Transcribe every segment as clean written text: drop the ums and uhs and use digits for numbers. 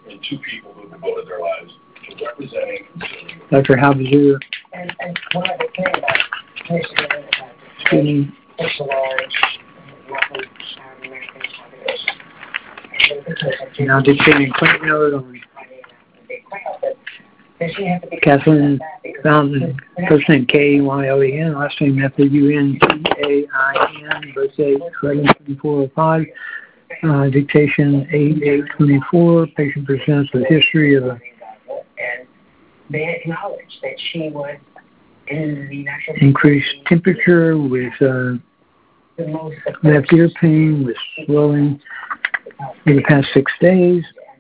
and 2 people who devoted their lives to representing and serving. Dr. Halbazer. And one other thing about Michigan is such a large Muslim American population. Now dictating quick note on Kathleen Fountain, first name K-A-Y-L-E-N, last name F-A-U-N-T-A-I-N, birthday 11/24/05, dictation 8/8/24, patient presents with history of a they acknowledged that she was in the natural increased temperature with left ear pain with swelling in the past 6 days.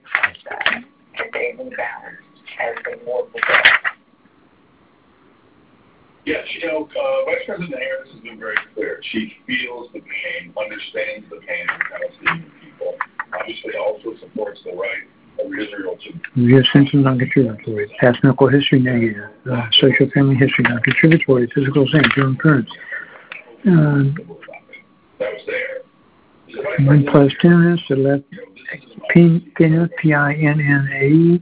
Yes, Vice President Harris has been very clear. She feels the pain, understands the pain of the Palestinian people. Obviously also supports the right of Israel to... Yes, symptoms non-contributory. Past medical history negative. Social family history non-contributory. Physical exam, germ currents. That was there. 1+ tinnitus, the left pinna, P-I-N-N-A-E.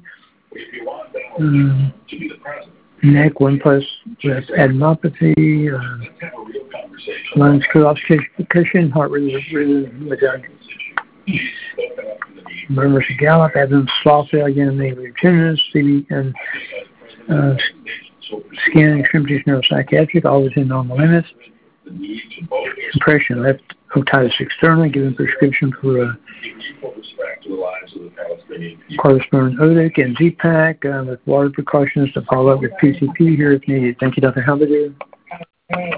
Neck, 1+ left adenopathy, lungs, calcification, heart rhythm without murmurs of gallop, abdomen slough failure, negative tinnitus, CV, and skin extremities, neuropsychiatric, all within normal limits. Impression, left otitis externa, given prescription for cortisone Odic and Z-Pack with water precautions to follow up with PCP here if needed. Thank you, Dr. Halbazer.